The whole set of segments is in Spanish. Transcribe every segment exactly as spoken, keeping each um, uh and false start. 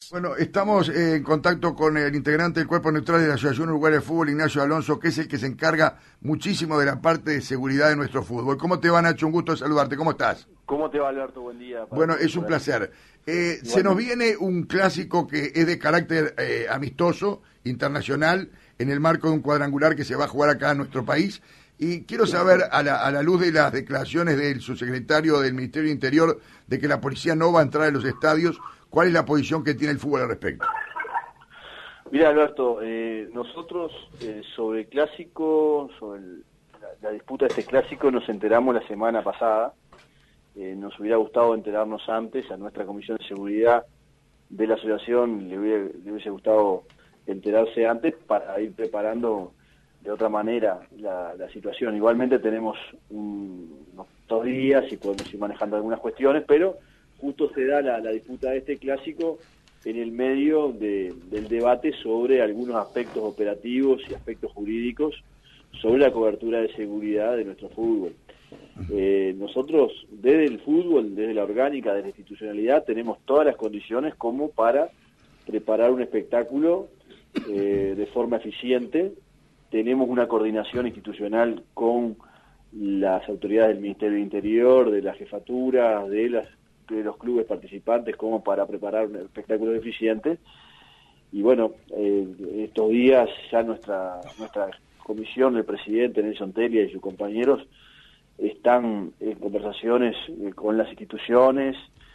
Bueno, estamos eh, en contacto con el integrante del Cuerpo Neutral de la Asociación Uruguaya de Fútbol, Ignacio Alonso, que es el que se encarga muchísimo de la parte de seguridad de nuestro fútbol. ¿Cómo te va, Nacho? Un gusto saludarte. ¿Cómo estás? ¿Cómo te va, Alberto? Buen día. Para Bueno, ti, es un por placer. Eh, se nos viene un clásico que es de carácter eh, amistoso, internacional, en el marco de un cuadrangular que se va a jugar acá en nuestro país. Y quiero saber, a la, a la luz de las declaraciones del subsecretario del Ministerio del Interior, de que la policía no va a entrar en los estadios, ¿cuál es la posición que tiene el fútbol al respecto? Mira, Alberto, eh, nosotros eh, sobre el clásico, sobre el, la, la disputa de este clásico, nos enteramos la semana pasada. Eh, nos hubiera gustado enterarnos antes. A nuestra Comisión de Seguridad de la Asociación le, hubiera, le hubiese gustado enterarse antes para ir preparando de otra manera la, la situación. Igualmente tenemos un, unos dos días y podemos ir manejando algunas cuestiones, pero justo se da la, la disputa de este clásico en el medio de, del debate sobre algunos aspectos operativos y aspectos jurídicos sobre la cobertura de seguridad de nuestro fútbol. Eh, nosotros desde el fútbol, desde la orgánica, desde la institucionalidad, tenemos todas las condiciones como para preparar un espectáculo eh, de forma eficiente. Tenemos una coordinación institucional con las autoridades del Ministerio del Interior, de la jefatura, de, las, de los clubes participantes, como para preparar un espectáculo eficiente. Y bueno, eh, estos días ya nuestra nuestra comisión, el presidente Nelson Telia y sus compañeros están en conversaciones eh, con las instituciones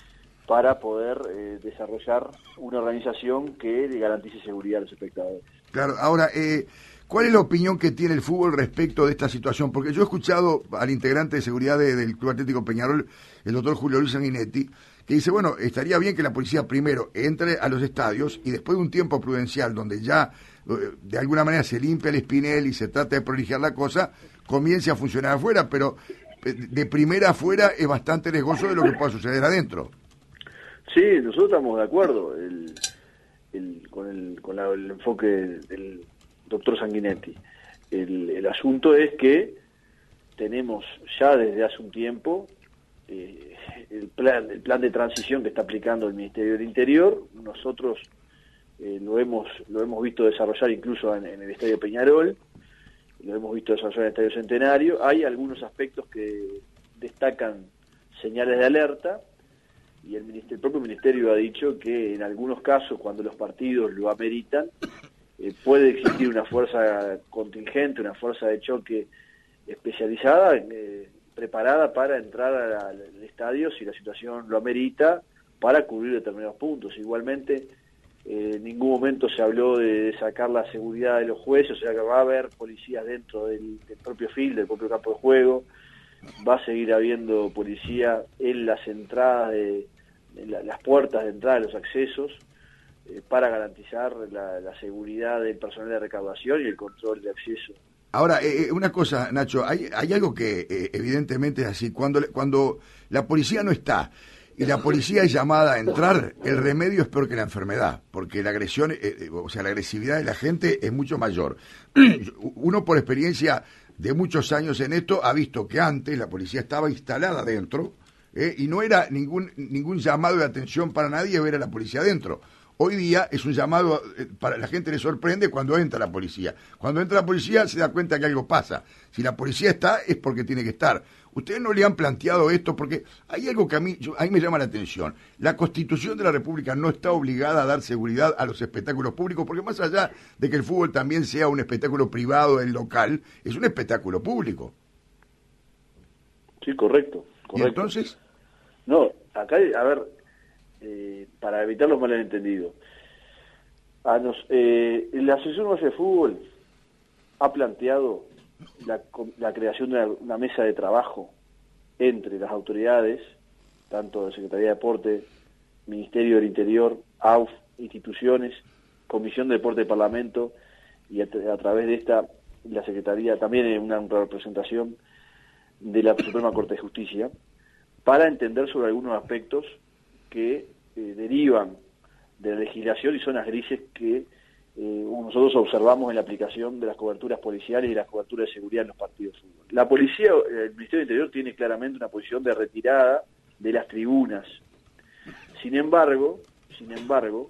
para poder eh, desarrollar una organización que le garantice seguridad a los espectadores. Claro, ahora, eh, ¿cuál es la opinión que tiene el fútbol respecto de esta situación? Porque yo he escuchado al integrante de seguridad de, del Club Atlético Peñarol, el doctor Julio Luis Sanguinetti, que dice, bueno, estaría bien que la policía primero entre a los estadios y después de un tiempo prudencial donde ya eh, de alguna manera se limpia el espinel y se trata de prolijar la cosa, comience a funcionar afuera, pero eh, de primera afuera es bastante riesgoso de lo que pueda suceder adentro. Sí, nosotros estamos de acuerdo el, el, con, el, con la, el enfoque del doctor Sanguinetti. El, el asunto es que tenemos ya desde hace un tiempo eh, el plan el plan de transición que está aplicando el Ministerio del Interior. Nosotros eh, lo hemos lo hemos visto desarrollar incluso en, en el Estadio Peñarol, lo hemos visto desarrollar en el Estadio Centenario. Hay algunos aspectos que destacan señales de alerta, y el, ministerio, el propio Ministerio ha dicho que en algunos casos, cuando los partidos lo ameritan, eh, puede existir una fuerza contingente, una fuerza de choque especializada, eh, preparada para entrar a, al estadio si la situación lo amerita, para cubrir determinados puntos. Igualmente, eh, en ningún momento se habló de, de sacar la seguridad de los jueces, o sea que va a haber policías dentro del, del propio field, del propio campo de juego. Va a seguir habiendo policía en las entradas, de, en la, las puertas de entrada, de los accesos, eh, para garantizar la, la seguridad del personal de recaudación y el control de acceso. Ahora, eh, una cosa, Nacho, hay, hay algo que eh, evidentemente es así. Cuando, cuando la policía no está y la policía es llamada a entrar, el remedio es peor que la enfermedad, porque la agresión, eh, o sea, la agresividad de la gente es mucho mayor. Uno, por experiencia de muchos años en esto, ha visto que antes la policía estaba instalada dentro, eh, y no era ningún ningún llamado de atención para nadie ver a la policía adentro. Hoy día es un llamado, eh, para la gente le sorprende cuando entra la policía. Cuando entra la policía se da cuenta que algo pasa. Si la policía está, es porque tiene que estar. ¿Ustedes no le han planteado esto? Porque hay algo que a mí, yo, a mí me llama la atención. La Constitución de la República no está obligada a dar seguridad a los espectáculos públicos, porque más allá de que el fútbol también sea un espectáculo privado en local, es un espectáculo público. Sí, correcto. correcto. ¿Y entonces? No, acá, a ver, eh, para evitar los malentendidos, a nos, eh, la Asociación Uruguaya de Fútbol ha planteado la, la creación de una, una mesa de trabajo entre las autoridades, tanto de Secretaría de Deporte, Ministerio del Interior, A U F, instituciones, Comisión de Deporte del Parlamento, y a, a través de esta, la Secretaría, también en una representación de la Suprema Corte de Justicia, para entender sobre algunos aspectos que eh, derivan de la legislación y zonas grises que eh, nosotros observamos en la aplicación de las coberturas policiales y las coberturas de seguridad en los partidos de fútbol. La policía, el Ministerio del Interior tiene claramente una posición de retirada de las tribunas. Sin embargo, sin embargo,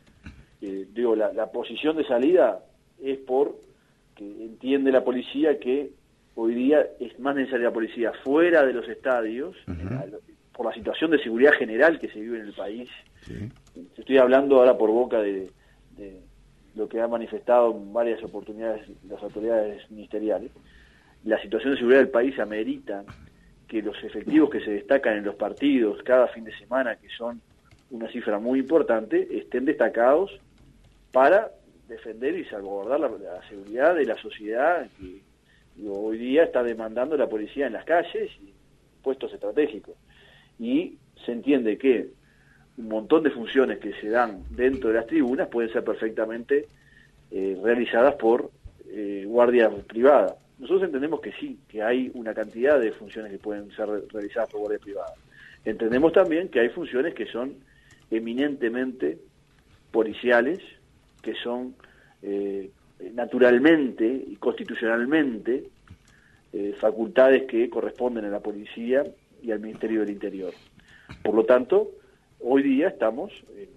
eh, digo, la, la posición de salida es por que entiende la policía que hoy día es más necesaria la policía fuera de los estadios, uh-huh. la, por la situación de seguridad general que se vive en el país. Sí. Estoy hablando ahora por boca de, de lo que han manifestado en varias oportunidades las autoridades ministeriales. La situación de seguridad del país amerita que los efectivos que se destacan en los partidos cada fin de semana, que son una cifra muy importante, estén destacados para defender y salvaguardar la, la seguridad de la sociedad que digo, hoy día está demandando la policía en las calles y puestos estratégicos. Y se entiende que un montón de funciones que se dan dentro de las tribunas pueden ser perfectamente eh, realizadas por eh, guardia privada. Nosotros entendemos que sí, que hay una cantidad de funciones que pueden ser realizadas por guardia privada. Entendemos también que hay funciones que son eminentemente policiales, que son eh, naturalmente y constitucionalmente eh, facultades que corresponden a la policía y al Ministerio del Interior. Por lo tanto, hoy día estamos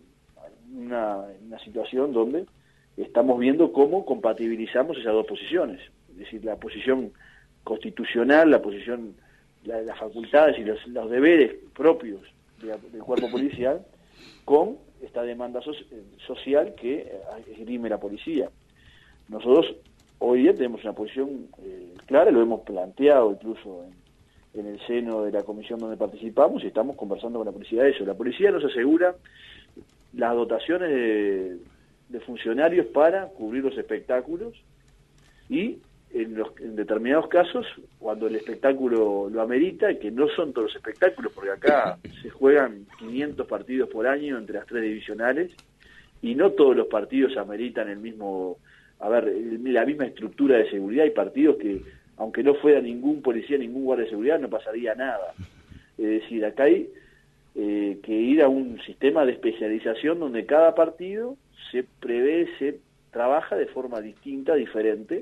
en una, en una situación donde estamos viendo cómo compatibilizamos esas dos posiciones. Es decir, la posición constitucional, la posición, la, las facultades y los, los deberes propios de, del cuerpo policial con esta demanda so, social que esgrime la policía. Nosotros hoy día tenemos una posición eh, clara, lo hemos planteado incluso en, en el seno de la comisión donde participamos y estamos conversando con la policía de eso. La policía nos asegura las dotaciones de, de funcionarios para cubrir los espectáculos y en, los, en determinados casos, cuando el espectáculo lo amerita, que no son todos los espectáculos, porque acá se juegan quinientos partidos por año entre las tres divisionales, y no todos los partidos ameritan el mismo, a ver, la misma estructura de seguridad. Hay partidos que, aunque no fuera ningún policía, ningún guardia de seguridad, no pasaría nada. Es decir, acá hay eh, que ir a un sistema de especialización donde cada partido se prevé, se trabaja de forma distinta, diferente,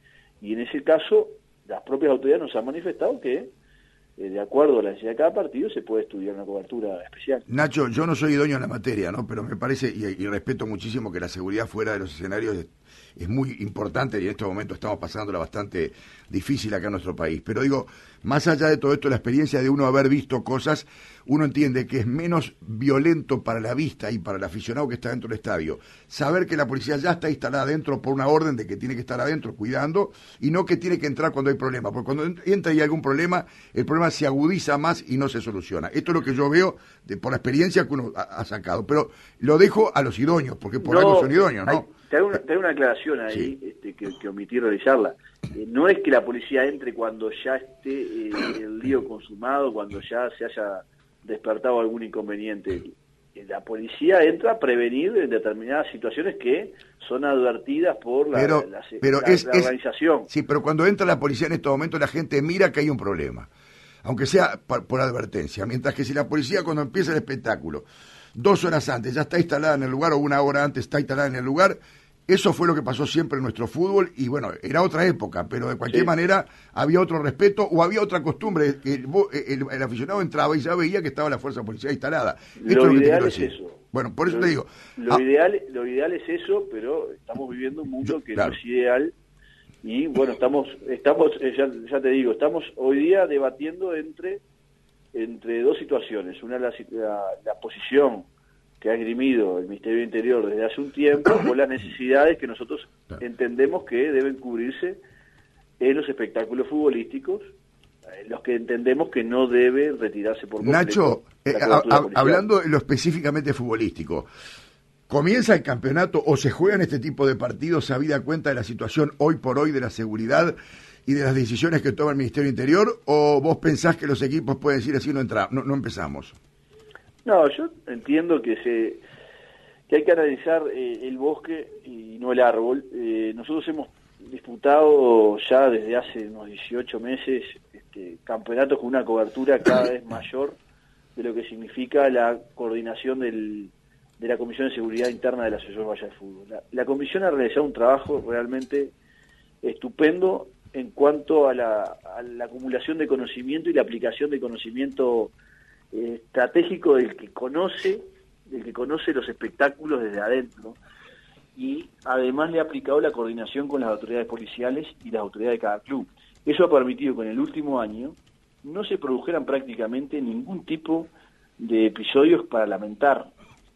y en ese caso las propias autoridades nos han manifestado que eh, de acuerdo a la necesidad de cada partido se puede estudiar una cobertura especial. Nacho, yo no soy idóneo en la materia, ¿no? Pero me parece, y, y respeto muchísimo, que la seguridad fuera de los escenarios es, es muy importante y en estos momentos estamos pasándola bastante difícil acá en nuestro país. Pero digo, más allá de todo esto, la experiencia de uno haber visto cosas, uno entiende que es menos violento para la vista y para el aficionado que está dentro del estadio saber que la policía ya está instalada adentro por una orden de que tiene que estar adentro cuidando y no que tiene que entrar cuando hay problema, porque cuando entra y hay algún problema, el problema se agudiza más y no se soluciona. Esto es lo que yo veo de, por la experiencia que uno ha, ha sacado, pero lo dejo a los idóneos, porque por no, algo son idóneos, ¿no? Hay, te hago una, te hago una aclaración ahí, sí. este, que, que omití realizarla. Eh, no es que la policía entre cuando ya esté eh, el lío consumado, cuando ya se haya despertado algún inconveniente. La policía entra a prevenir en determinadas situaciones que son advertidas por la, pero, la, la, pero la, es, la organización. Es, sí, pero cuando entra la policía en estos momentos la gente mira que hay un problema, aunque sea por, por advertencia, mientras que si la policía cuando empieza el espectáculo, dos horas antes ya está instalada en el lugar o una hora antes está instalada en el lugar, eso fue lo que pasó siempre en nuestro fútbol y bueno, era otra época, pero de cualquier sí. manera había otro respeto o había otra costumbre, que el, el, el aficionado entraba y ya veía que estaba la fuerza policial instalada. Lo Esto ideal es, es eso. Bueno, por eso lo, te digo. Lo, ah, ideal, lo ideal es eso, pero estamos viviendo un mundo yo, que claro. no es ideal y bueno, estamos, estamos ya, ya te digo, estamos hoy día debatiendo entre, entre dos situaciones. Una la, la, la posición que ha esgrimido el Ministerio del Interior desde hace un tiempo con las necesidades que nosotros entendemos que deben cubrirse en los espectáculos futbolísticos, los que entendemos que no debe retirarse por completo. Nacho, eh, a, a, hablando de lo específicamente futbolístico, ¿comienza el campeonato o se juegan este tipo de partidos habida cuenta de la situación hoy por hoy de la seguridad y de las decisiones que toma el Ministerio del Interior, o vos pensás que los equipos pueden decir así no entra, no, no empezamos? No, yo entiendo que se que hay que analizar eh, el bosque y no el árbol. Eh, nosotros hemos disputado ya desde hace unos dieciocho meses este, campeonatos con una cobertura cada vez mayor de lo que significa la coordinación del, de la Comisión de Seguridad Interna de la Asociación Valle del Fútbol. La, la Comisión ha realizado un trabajo realmente estupendo en cuanto a la, a la acumulación de conocimiento y la aplicación de conocimiento estratégico del que conoce el que conoce los espectáculos desde adentro, y además le ha aplicado la coordinación con las autoridades policiales y las autoridades de cada club. Eso ha permitido que en el último año no se produjeran prácticamente ningún tipo de episodios para lamentar.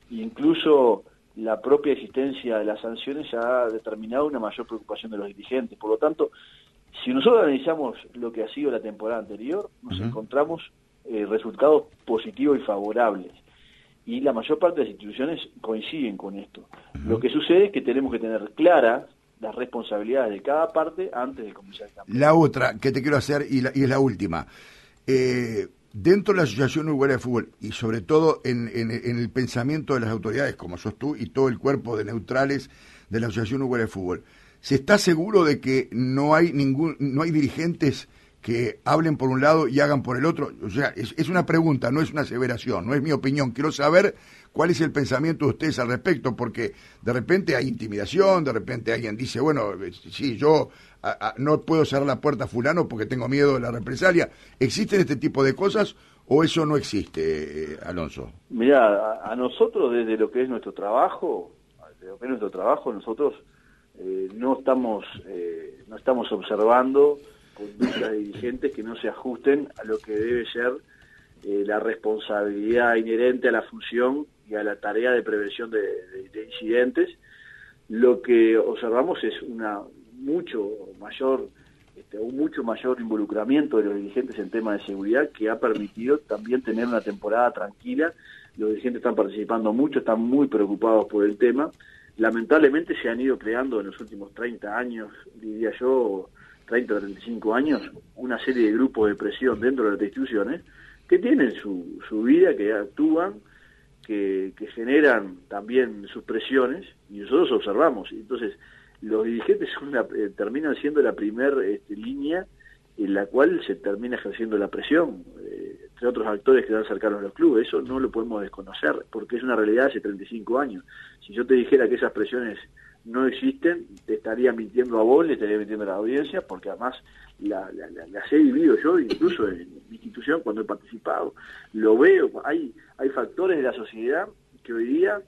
Incluso la propia existencia de las sanciones ha determinado una mayor preocupación de los dirigentes. Por lo tanto, si nosotros analizamos lo que ha sido la temporada anterior, nos uh-huh. encontramos eh, resultados positivos y favorables. Y la mayor parte de las instituciones coinciden con esto. Uh-huh. Lo que sucede es que tenemos que tener claras las responsabilidades de cada parte antes de comenzar el campeonato. La otra que te quiero hacer, y, la, y es la última, eh, dentro de la Asociación Uruguaya de Fútbol, y sobre todo en, en, en el pensamiento de las autoridades, como sos tú y todo el cuerpo de neutrales de la Asociación Uruguaya de Fútbol, ¿se está seguro de que no hay ningún, no hay dirigentes que hablen por un lado y hagan por el otro? O sea, es, es una pregunta, no es una aseveración, no es mi opinión. Quiero saber cuál es el pensamiento de ustedes al respecto, porque de repente hay intimidación, de repente alguien dice, bueno, sí, yo a, a, no puedo cerrar la puerta a fulano porque tengo miedo de la represalia. ¿Existen este tipo de cosas o eso no existe, eh, Alonso? Mirá, a, a nosotros desde lo que es nuestro trabajo, desde lo que es nuestro trabajo, nosotros eh, no estamos eh, no estamos observando conductas de dirigentes que no se ajusten a lo que debe ser eh, la responsabilidad inherente a la función y a la tarea de prevención de, de, de incidentes. Lo que observamos es una mucho mayor este, un mucho mayor involucramiento de los dirigentes en temas de seguridad, que ha permitido también tener una temporada tranquila. Los dirigentes están participando mucho, están muy preocupados por el tema. Lamentablemente se han ido creando en los últimos treinta años, diría yo, treinta o treinta y cinco años, una serie de grupos de presión dentro de las instituciones que tienen su, su vida, que actúan, que, que generan también sus presiones, y nosotros observamos. Entonces, los dirigentes son la, eh, terminan siendo la primera este, línea en la cual se termina ejerciendo la presión, eh, entre otros actores que están cercanos a los clubes. Eso no lo podemos desconocer, porque es una realidad hace treinta y cinco años. Si yo te dijera que esas presiones no existen, te estaría mintiendo a vos, le estaría mintiendo a la audiencia, porque además la, la, la, las he vivido yo, incluso en mi institución cuando he participado. Lo veo, hay, hay factores de la sociedad que hoy día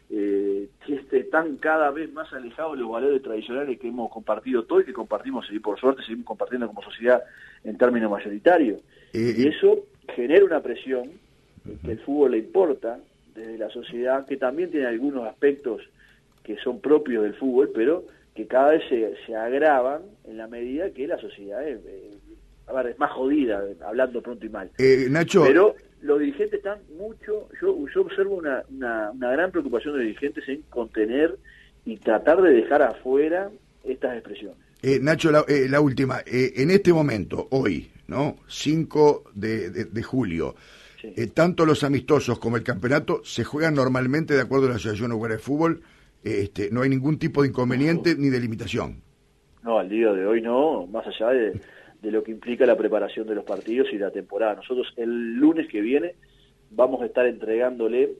eh, que están cada vez más alejados de los valores tradicionales que hemos compartido todo y que compartimos, y por suerte seguimos compartiendo como sociedad en términos mayoritarios. Eh, y eso genera una presión que el fútbol le importa desde la sociedad, que también tiene algunos aspectos que son propios del fútbol, pero que cada vez se, se agravan en la medida que la sociedad es, eh, a ver, es más jodida, hablando pronto y mal. Eh, Nacho, pero los dirigentes están mucho, yo, yo observo una, una, una gran preocupación de los dirigentes en contener y tratar de dejar afuera estas expresiones. Eh, Nacho, la, eh, la última, eh, en este momento, hoy, ¿no? cinco de, de, de julio, sí. eh, tanto los amistosos como el campeonato se juegan normalmente de acuerdo a la Asociación Uruguaya de Fútbol. Este, no hay ningún tipo de inconveniente ni de limitación. No, al día de hoy no, más allá de, de lo que implica la preparación de los partidos y la temporada. Nosotros el lunes que viene vamos a estar entregándole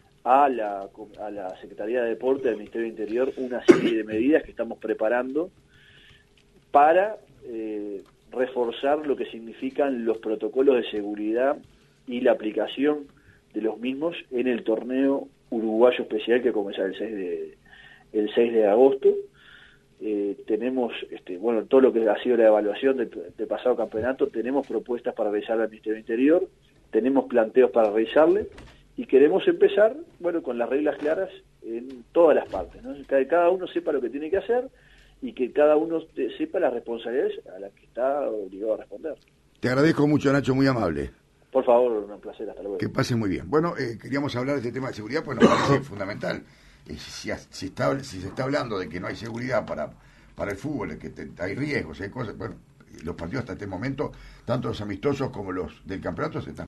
a la, a la Secretaría de Deporte del Ministerio del Interior una serie de medidas que estamos preparando para eh, reforzar lo que significan los protocolos de seguridad y la aplicación de los mismos en el torneo uruguayo especial que comienza el seis de, el seis de agosto. Eh, tenemos, este, bueno, todo lo que ha sido la evaluación del, del pasado campeonato, tenemos propuestas para realizarle al Ministerio del Interior, tenemos planteos para realizarle, y queremos empezar, bueno, con las reglas claras en todas las partes, ¿no? Que cada uno sepa lo que tiene que hacer y que cada uno te, sepa las responsabilidades a las que está obligado a responder. Te agradezco mucho, Nacho, muy amable. Por favor, un placer, hasta luego. Que pase muy bien. Bueno, eh, queríamos hablar de este tema de seguridad, pues nos parece fundamental. Eh, si, si, está, si se está hablando de que no hay seguridad para, para el fútbol, que te, hay riesgos, hay cosas, bueno, los partidos hasta este momento, tanto los amistosos como los del campeonato, se están